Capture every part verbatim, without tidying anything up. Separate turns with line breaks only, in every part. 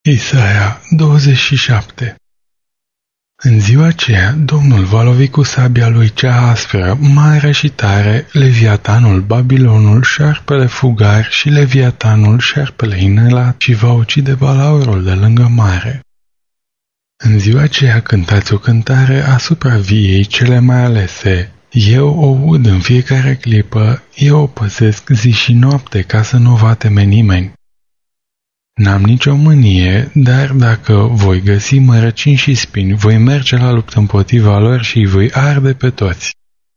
Isaia douăzeci și șapte. În ziua aceea, Domnul va lovi cu sabia lui cea aspră, mare și tare, Leviatanul, Babilonul, șarpele fugar și Leviatanul, șarpele inelat, și va ucide balaurul de lângă mare. În ziua aceea cântați o cântare asupra viei cele mai alese. Eu o ud în fiecare clipă, eu o păzesc zi și noapte ca să nu o vateme nimeni. N-am nicio mânie, dar dacă voi găsi mărăcini și spini, voi merge la luptă împotriva lor și îi voi arde pe toți.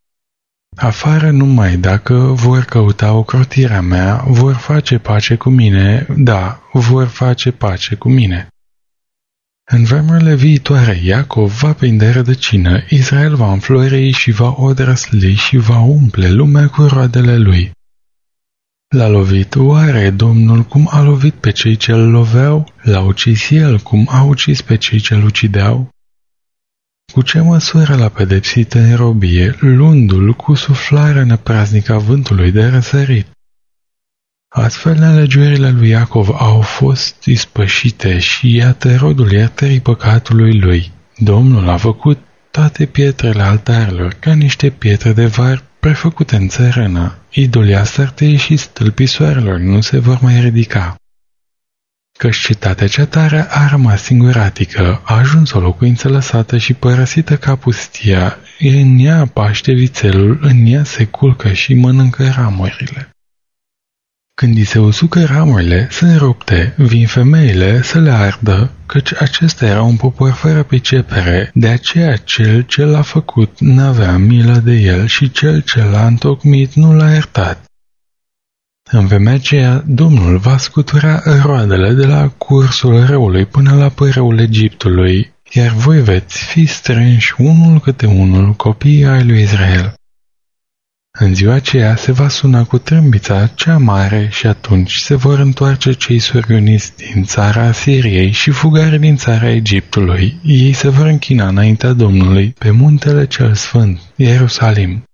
Afară numai dacă vor căuta ocrotirea mea, vor face pace cu mine, da, vor face pace cu mine. În vremurile viitoare, Iacov va prinde rădăcină, Israel va înflori și va odrăsli și va umple lumea cu roadele lui. L-a lovit oare Domnul cum a lovit pe cei ce-l loveau? L-a ucis el cum a ucis pe cei ce-l ucideau? Cu ce măsură l-a pedepsit în robie, luându-l cu suflarea nepraznică a vântului de răsărit? Astfel nelegiurile lui Iacov au fost ispășite și iată rodul iertării păcatului lui. Domnul a făcut toate pietrele altarilor ca niște pietre de var prefăcute în țărână. Idolii Astartei și stâlpii soarelor nu se vor mai ridica. Căci cetatea cea tare a rămas singuratică, a ajuns o locuință lăsată și părăsită ca pustia, în ea paște vițelul, în ea se culcă și mănâncă ramurile. Când i se usucă ramurile, sunt rupte, vin femeile să le ardă, căci acesta era un popor fără pricepere, de aceea cel ce l-a făcut n-avea milă de el și cel ce l-a întocmit nu l-a iertat. În vremea aceea, Domnul va scutura roadele de la cursul râului până la pârâul Egiptului, iar voi veți fi strânși unul câte unul copiii ai lui Israel. În ziua aceea se va suna cu trâmbița cea mare și atunci se vor întoarce cei surgâniți din țara Asiriei și fugari din țara Egiptului. Ei se vor închina înaintea Domnului pe muntele cel sfânt, Ierusalim.